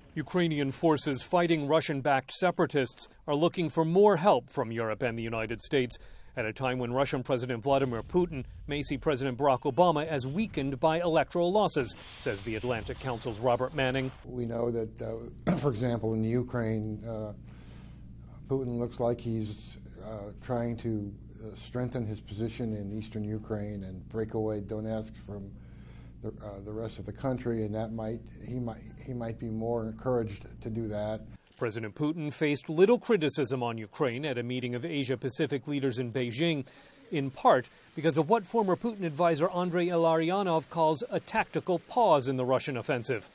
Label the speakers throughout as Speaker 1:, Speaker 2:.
Speaker 1: Ukrainian forces fighting Russian-backed separatists are looking for more help from Europe and the United States at a time when Russian President Vladimir Putin may see President Barack Obama as weakened by electoral losses, says the Atlantic Council's Robert Manning.
Speaker 2: We know that, for example, in the Ukraine, Putin looks like he's trying to strengthen his position in eastern Ukraine and break away Donetsk from the rest of the country, and he might be more encouraged to do that.
Speaker 1: President Putin faced little criticism on Ukraine at a meeting of Asia-Pacific leaders in Beijing, in part because of what former Putin advisor Andrei Illarionov calls a tactical pause in the Russian offensive.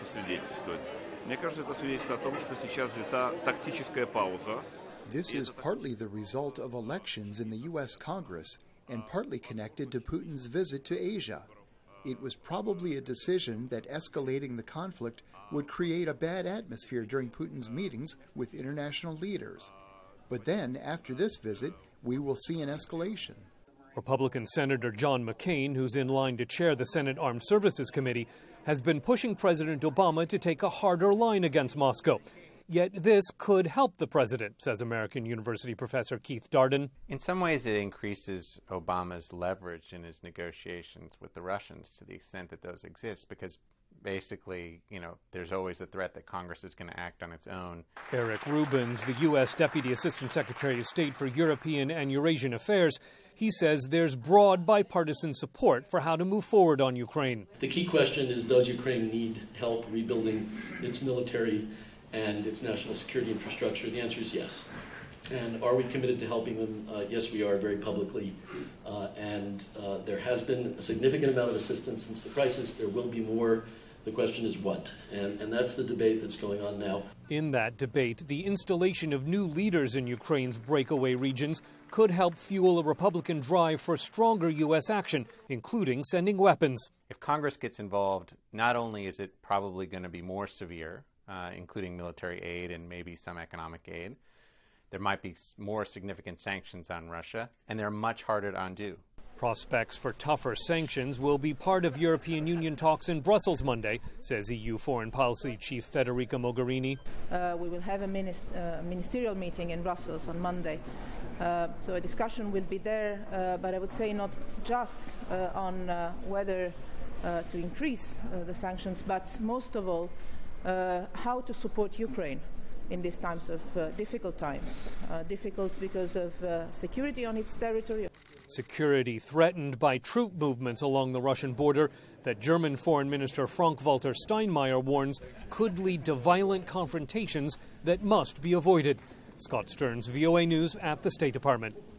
Speaker 3: This is partly the result of elections in the U.S. Congress and partly connected to Putin's visit to Asia. It was probably a decision that escalating the conflict would create a bad atmosphere during Putin's meetings with international leaders. But then, after this visit, we will see an escalation.
Speaker 1: Republican Senator John McCain, who's in line to chair the Senate Armed Services Committee, has been pushing President Obama to take a harder line against Moscow. Yet this could help the president, says American University professor Keith Darden.
Speaker 4: In some ways, it increases Obama's leverage in his negotiations with the Russians to the extent that those exist, because basically, there's always a threat that Congress is going to act on its own.
Speaker 1: Eric Rubens, the U.S. Deputy Assistant Secretary of State for European and Eurasian Affairs, he says there's broad bipartisan support for how to move forward on Ukraine.
Speaker 5: The key question is, does Ukraine need help rebuilding its military and its national security infrastructure? The answer is yes. And are we committed to helping them? Yes, we are, very publicly. And there has been a significant amount of assistance since the crisis. There will be more. The question is what? And that's the debate that's going on now.
Speaker 1: In that debate, the installation of new leaders in Ukraine's breakaway regions could help fuel a Republican drive for stronger U.S. action, including sending weapons.
Speaker 4: If Congress gets involved, not only is it probably going to be more severe, including military aid and maybe some economic aid, there might be more significant sanctions on Russia, and they're much harder to undo.
Speaker 1: Prospects for tougher sanctions will be part of European Union talks in Brussels Monday, says EU Foreign Policy Chief Federica Mogherini.
Speaker 6: We will have a ministerial meeting in Brussels on Monday. So a discussion will be there, but I would say not just on whether to increase the sanctions, but most of all, how to support Ukraine in these times of difficult times. Difficult because of security on its territory.
Speaker 1: Security threatened by troop movements along the Russian border that German Foreign Minister Frank-Walter Steinmeier warns could lead to violent confrontations that must be avoided. Scott Stearns, VOA News at the State Department.